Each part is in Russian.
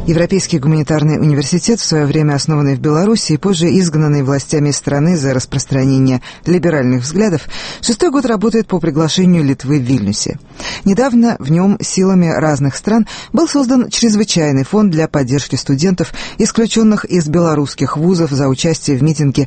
Европейский гуманитарный университет, в свое время основанный в Беларуси и позже изгнанный властями страны за распространение либеральных взглядов, 6-й год работает по приглашению Литвы в Вильнюсе. Недавно в нем силами разных стран был создан чрезвычайный фонд для поддержки студентов, исключенных из белорусских вузов за участие в митинге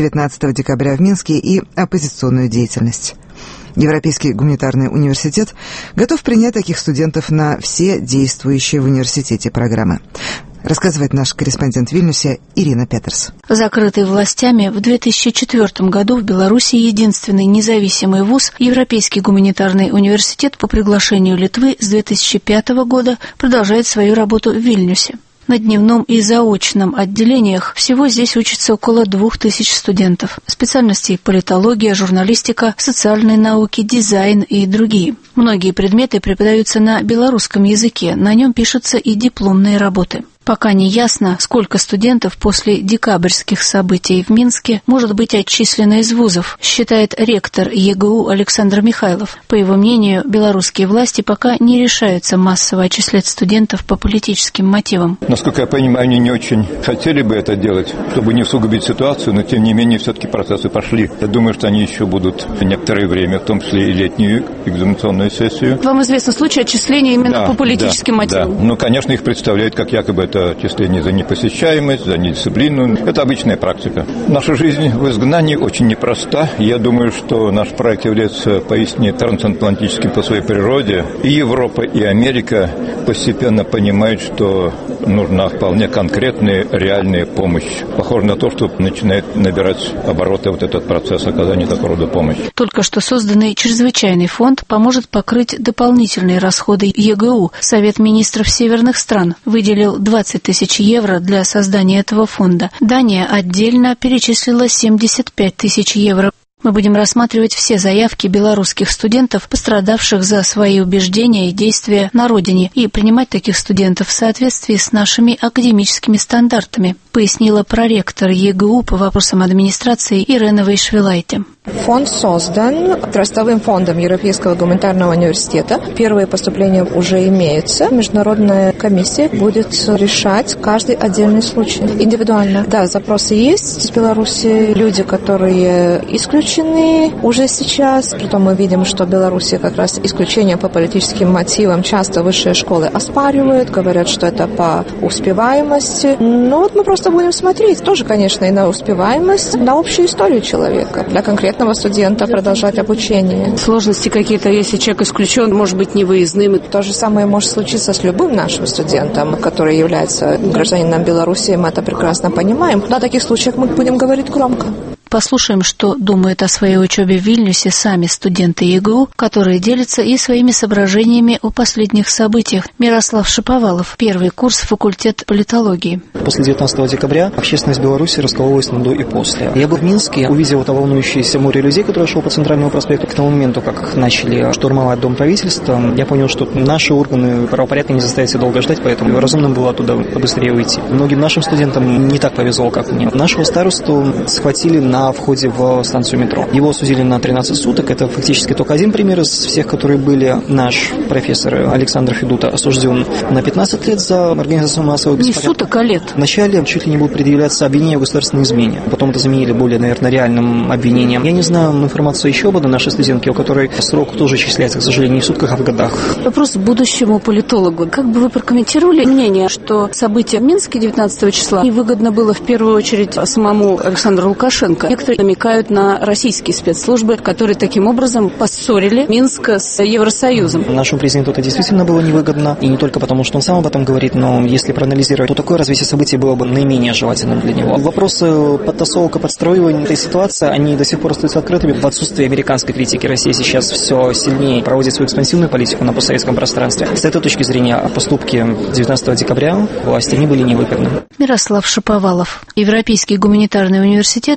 19 декабря в Минске и оппозиционную деятельность. Европейский гуманитарный университет готов принять таких студентов на все действующие в университете программы. Рассказывает наш корреспондент в Вильнюсе Ирина Петерс. Закрытый властями в 2004 году в Беларуси единственный независимый вуз, Европейский гуманитарный университет по приглашению Литвы с 2005 года продолжает свою работу в Вильнюсе. На дневном и заочном отделениях всего здесь учатся около 2000 студентов. Специальностей политология, журналистика, социальные науки, дизайн и другие. Многие предметы преподаются на белорусском языке, на нем пишутся и дипломные работы. Пока не ясно, сколько студентов после декабрьских событий в Минске может быть отчислено из вузов, считает ректор ЕГУ Александр Михайлов. По его мнению, белорусские власти пока не решаются массово отчислять студентов по политическим мотивам. Насколько я понимаю, они не очень хотели бы это делать, чтобы не усугубить ситуацию, но тем не менее все-таки процессы пошли. Я думаю, что они еще будут некоторое время, в том числе и летнюю экзаменационную сессию. Вам известен случай отчисления именно по политическим мотивам? Да. Ну, конечно, их представляют как якобы это отчисление за непосещаемость, за недисциплину. Это обычная практика. Наша жизнь в изгнании очень непроста. Я думаю, что наш проект является поистине трансатлантическим по своей природе. И Европа, и Америка постепенно понимают, что нужна вполне конкретная, реальная помощь. Похоже на то, что начинает набирать обороты вот этот процесс оказания такого рода помощи. Только что созданный чрезвычайный фонд поможет покрыть дополнительные расходы ЕГУ. Совет министров северных стран выделил 20 тысяч евро для создания этого фонда. Дания отдельно перечислила 75 тысяч евро. Мы будем рассматривать все заявки белорусских студентов, пострадавших за свои убеждения и действия на родине, и принимать таких студентов в соответствии с нашими академическими стандартами, пояснила проректор ЕГУ по вопросам администрации Ирена Вейшвилайте. Фонд создан Трастовым фондом Европейского гуманитарного университета. Первые поступления уже имеются. Международная комиссия будет решать каждый отдельный случай индивидуально. Да, запросы есть из Беларуси. Люди, которые исключены уже сейчас. Притом мы видим, что в Беларуси как раз исключение по политическим мотивам часто высшие школы оспаривают, говорят, что это по успеваемости. Но вот мы просто будем смотреть тоже, конечно, и на успеваемость, на общую историю человека. Для конкретного студента продолжать обучение. Сложности какие-то, если человек исключен, может быть невыездным. То же самое может случиться с любым нашим студентом, который является гражданином Беларуси, мы это прекрасно понимаем. На таких случаях мы будем говорить громко. Послушаем, что думают о своей учебе в Вильнюсе сами студенты ЕГУ, которые делятся и своими соображениями о последних событиях. Мирослав Шаповалов, первый курс, факультет политологии. После 19 декабря общественность Беларуси раскололась на до и после. Я был в Минске, увидел это волнующееся море людей, которые шло по Центральному проспекту. К тому моменту, как начали штурмовать Дом правительства, я понял, что наши органы правопорядка не заставят себя долго ждать, поэтому разумно было оттуда побыстрее уйти. Многим нашим студентам не так повезло, как мне. Нашего старосту схватили на входе в станцию метро. Его осудили на 13 суток. Это фактически только один пример из всех, которые были. Наш профессор Александр Федута осужден на 15 лет за организацию массовых беспорядков. Не суток, а лет. Вначале чуть ли не будут предъявляться обвинения в государственной измене. Потом это заменили более, наверное, реальным обвинением. Я не знаю информацию еще об одной нашей студентке, у которой срок тоже исчисляется, к сожалению, не в сутках, а в годах. Вопрос будущему политологу. Как бы вы прокомментировали мнение, что события в Минске 19 числа невыгодно было в первую очередь самому Александру Лукашенко? Некоторые намекают на российские спецслужбы, которые таким образом поссорили Минск с Евросоюзом. Нашему президенту это действительно было невыгодно. И не только потому, что он сам об этом говорит, но если проанализировать, то такое развитие событий было бы наименее желательным для него. Вопросы подтасовок и подстроивания этой ситуации, они до сих пор остаются открытыми. В отсутствии американской критики Россия сейчас все сильнее проводит свою экспансивную политику на постсоветском пространстве. С этой точки зрения поступки 19 декабря власти не были невыгодны. Мирослав Шаповалов. Европейский гуманитарный университет принимает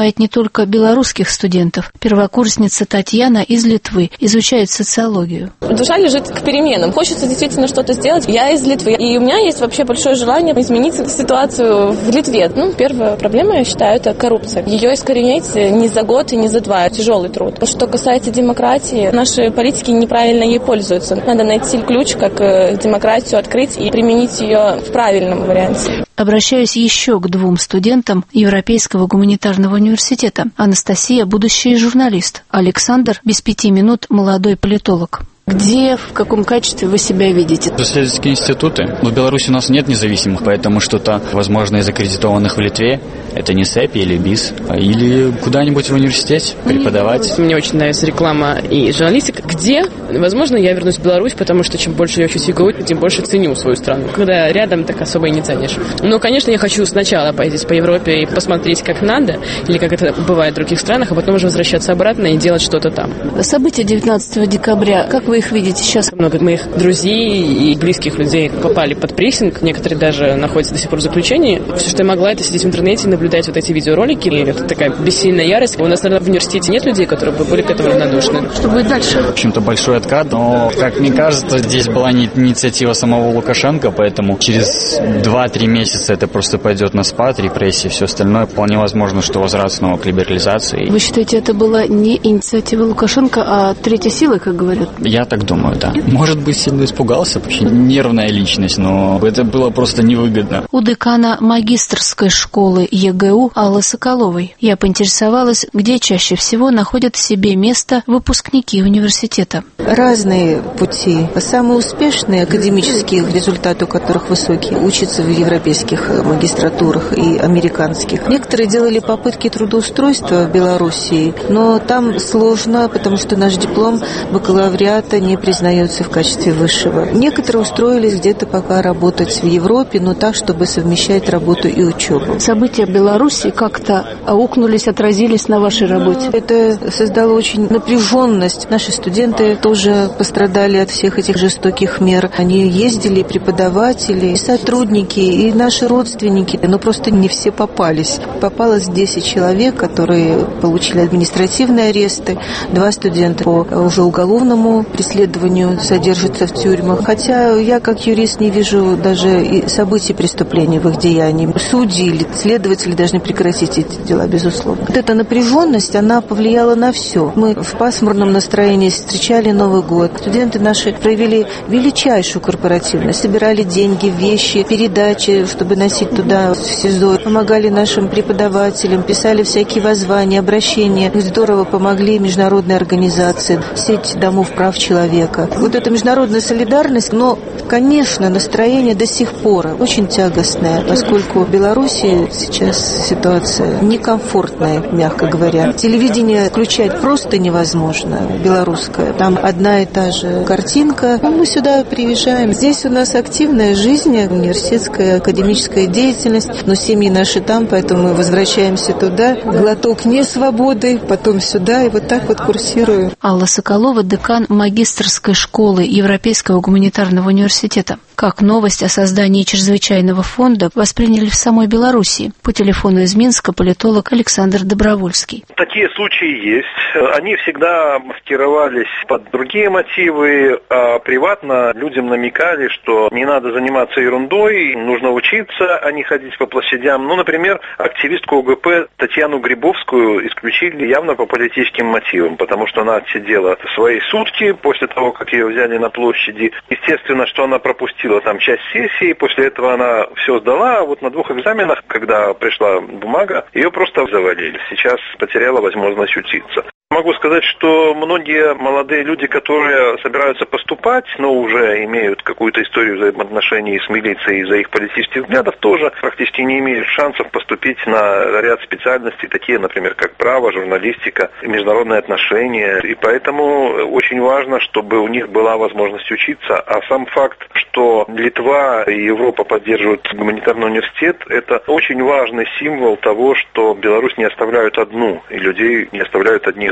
принимает не только белорусских студентов. Первокурсница Татьяна из Литвы изучает социологию. Душа лежит к переменам. Хочется действительно что-то сделать. Я из Литвы, и у меня есть вообще большое желание изменить ситуацию в Литве. Первая проблема, я считаю, это коррупция. Ее искоренять не за год и не за два. Тяжелый труд. Что касается демократии, наши политики неправильно ей пользуются. Надо найти ключ, как демократию открыть и применить ее в правильном варианте. Обращаюсь еще к 2 студентам Европейского гуманитарного университета. Анастасия – будущий журналист. Александр – без 5 минут молодой политолог. Где, в каком качестве вы себя видите? Исследовательские институты. В Беларуси у нас нет независимых, поэтому что-то, возможно, из аккредитованных в Литве. Это не СЭП или БИС. Или куда-нибудь в университете преподавать. Мне очень нравится реклама и журналистика. Где? Возможно, я вернусь в Беларусь, потому что чем больше я учусь в ЕГУ, тем больше ценю свою страну. Когда рядом, так особо и не ценишь. Но, конечно, я хочу сначала поездить по Европе и посмотреть, как надо, или как это бывает в других странах, а потом уже возвращаться обратно и делать что-то там. События 19 декабря, как вы их видите сейчас? Много моих друзей и близких людей попали под прессинг, некоторые даже находятся до сих пор в заключении. Все, что я могла, это сидеть в интернете и наблюдать вот эти видеоролики. И это такая бессильная ярость. У нас, наверное, в университете нет людей, которые бы были к этому равнодушны. Что будет дальше? В общем-то, большой откат, но, как мне кажется, здесь была не инициатива самого Лукашенко, поэтому через 2-3 месяца это просто пойдет на спад, репрессии, все остальное. Вполне возможно, что возврат снова к либерализации. Вы считаете, это была не инициатива Лукашенко, а третья сила, как говорят? Я так думаю, да. Может быть, сильно испугался, вообще нервная личность, но это было просто невыгодно. У декана магистерской школы ЕГУ Аллы Соколовой я поинтересовалась, где чаще всего находят себе место выпускники университета. Разные пути. Самые успешные академические результаты, у которых высокие, учатся в европейских магистратурах и американских. Некоторые делали попытки трудоустройства в Белоруссии, но там сложно, потому что наш диплом бакалавриата не признается в качестве высшего. Некоторые устроились где-то пока работать в Европе, но так, чтобы совмещать работу и учебу. События в Беларуси как-то аукнулись, отразились на вашей работе? Это создало очень напряженность. Наши студенты тоже пострадали от всех этих жестоких мер. Они ездили, преподаватели, и сотрудники, и наши родственники, но просто не все попались. Попалось 10 человек, которые получили административные аресты, 2 студента по уже уголовному преследованию содержатся в тюрьмах. Хотя я, как юрист, не вижу даже и событий преступления в их деянии. Судьи или следователи должны прекратить эти дела, безусловно. Вот эта напряженность, она повлияла на все. Мы в пасмурном настроении встречали Новый год. Студенты наши проявили величайшую корпоративность. Собирали деньги, вещи, передачи, чтобы носить туда, в СИЗО. Помогали нашим преподавателям, писали всякие воззвания, обращения. Здорово помогли международные организации, сеть домов прав человека. Вот эта международная солидарность, но, конечно, настроение до сих пор очень тягостное, поскольку в Беларуси сейчас ситуация некомфортная, мягко говоря. Телевидение включать просто невозможно, белорусское. Там одна и та же картинка. Мы сюда приезжаем. Здесь у нас активная жизнь, университетская, академическая деятельность, но семьи наши там, поэтому мы возвращаемся туда. Глоток несвободы, потом сюда, и вот так вот курсируем. Алла Соколова, декан магистерской школы Европейского гуманитарного университета. Как новость о создании чрезвычайного фонда восприняли в самой Белоруссии? По телефону из Минска политолог Александр Добровольский. Такие случаи есть. Они всегда маскировались под другие мотивы, а приватно людям намекали, что не надо заниматься ерундой, нужно учиться, а не ходить по площадям. Например, активистку ОГП Татьяну Грибовскую исключили явно по политическим мотивам, потому что она отсидела свои сутки после того, как ее взяли на площади. Естественно, что она пропустила там часть сессии, после этого она все сдала, а вот на 2 экзаменах, когда пришла бумага, ее просто завалили. Сейчас потеряла возможность учиться. Могу сказать, что многие молодые люди, которые собираются поступать, но уже имеют какую-то историю взаимоотношений с милицией из-за их политических взглядов, тоже практически не имеют шансов поступить на ряд специальностей, такие, например, как право, журналистика, международные отношения. И поэтому очень важно, чтобы у них была возможность учиться. А сам факт, что Литва и Европа поддерживают гуманитарный университет, это очень важный символ того, что Беларусь не оставляют одну, и людей не оставляют одних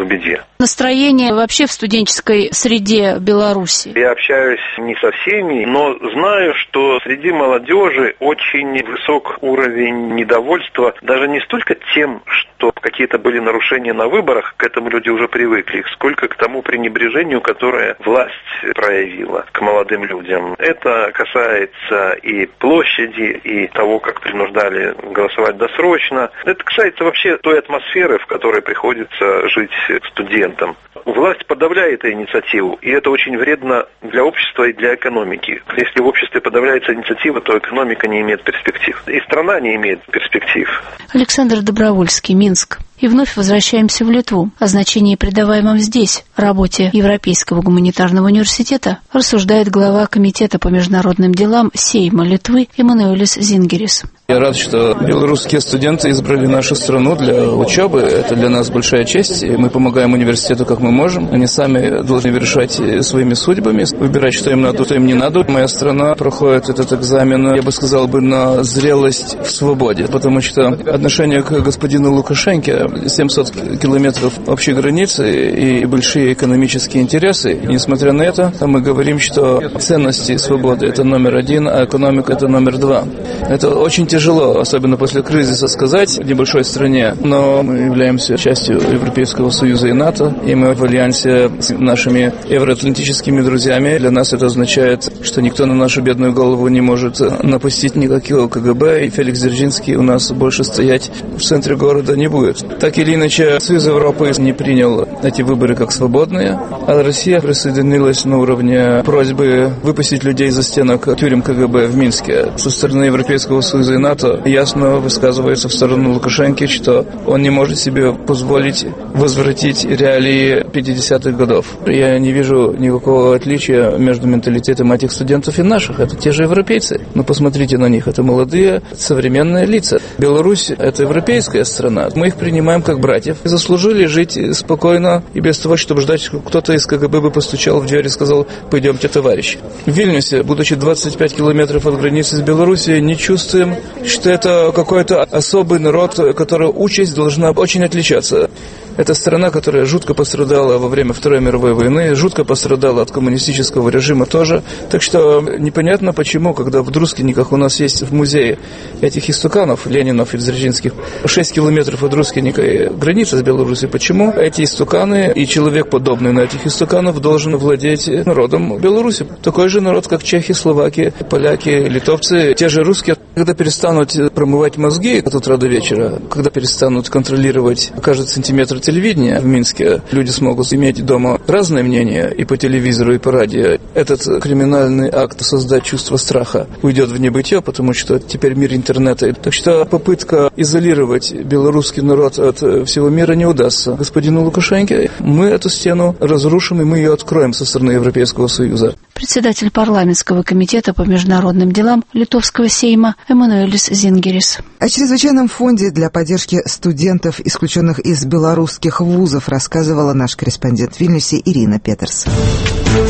беде. Настроение вообще в студенческой среде Беларуси? Я общаюсь не со всеми, но знаю, что среди молодежи очень высок уровень недовольства, даже не столько тем, что какие-то были нарушения на выборах, к этому люди уже привыкли, сколько к тому пренебрежению, которое власть проявила к молодым людям. Это касается и площади, и того, как принуждали голосовать досрочно. Это касается вообще той атмосферы, в которой приходится жить студентам. Власть подавляет эту инициативу, и это очень вредно для общества и для экономики. Если в обществе подавляется инициатива, то экономика не имеет перспектив. И страна не имеет перспектив. Александр Добровольский, Минск. И вновь возвращаемся в Литву. О значении, придаваемом здесь работе Европейского гуманитарного университета, рассуждает глава Комитета по международным делам Сейма Литвы Эммануэлис Зингерис. Я рад, что белорусские студенты избрали нашу страну для учебы. Это для нас большая честь. Мы помогаем университету, как мы можем. Они сами должны решать своими судьбами, выбирать, что им надо, что им не надо. Моя страна проходит этот экзамен, я бы сказал, на зрелость в свободе, потому что отношение к господину Лукашенко, 700 километров общей границы и большие экономические интересы. И несмотря на это, мы говорим, что ценности свободы – это номер один, а экономика – это номер два. Это очень тяжело, особенно после кризиса, сказать в небольшой стране, но мы являемся частью Европейского Союза и НАТО, и мы в альянсе с нашими евроатлантическими друзьями. Для нас это означает, что никто на нашу бедную голову не может напустить никакого КГБ, и Феликс Дзержинский у нас больше стоять в центре города не будет. Так или иначе, Союз Европы не принял эти выборы как свободные, а Россия присоединилась на уровне просьбы выпустить людей за стенок тюрем КГБ в Минске. Со стороны Европейского Союза и НАТО ясно высказывается в сторону Лукашенко, что он не может себе позволить возвратить реалии 50-х годов. Я не вижу никакого отличия между менталитетом этих студентов и наших. Это те же европейцы. Но посмотрите на них. Это молодые, современные лица. Беларусь – это европейская страна. Мы их принимаем как братьев. Заслужили жить спокойно и без того, чтобы ждать, кто-то из КГБ бы постучал в дверь и сказал: «Пойдемте, товарищ». В Вильнюсе, будучи 25 километров от границы с Белоруссией, не чувствуем, что это какой-то особый народ, которого участь должна очень отличаться. Это страна, которая жутко пострадала во время Второй мировой войны, жутко пострадала от коммунистического режима тоже. Так что непонятно почему, когда в Друскинниках у нас есть в музее этих истуканов, Ленинов и Дзержинских, 6 километров от Друскинника граница с Беларусью, почему эти истуканы и человек, подобный на этих истуканов, должен владеть народом Беларуси. Такой же народ, как чехи, словаки, поляки, литовцы, те же русские. Когда перестанут промывать мозги от утра до вечера, когда перестанут контролировать каждый сантиметр телевидения в Минске, люди смогут иметь дома разные мнения и по телевизору, и по радио. Этот криминальный акт создать чувство страха уйдет в небытие, потому что теперь мир интернета. Так что попытка изолировать белорусский народ от всего мира не удастся господину Лукашенко. Мы эту стену разрушим, и мы ее откроем со стороны Европейского Союза. Председатель парламентского комитета по международным делам Литовского Сейма Эммануэлис Зингерис. О чрезвычайном фонде для поддержки студентов, исключенных из белорусских вузов, рассказывала наш корреспондент в Вильнюсе Ирина Петерс.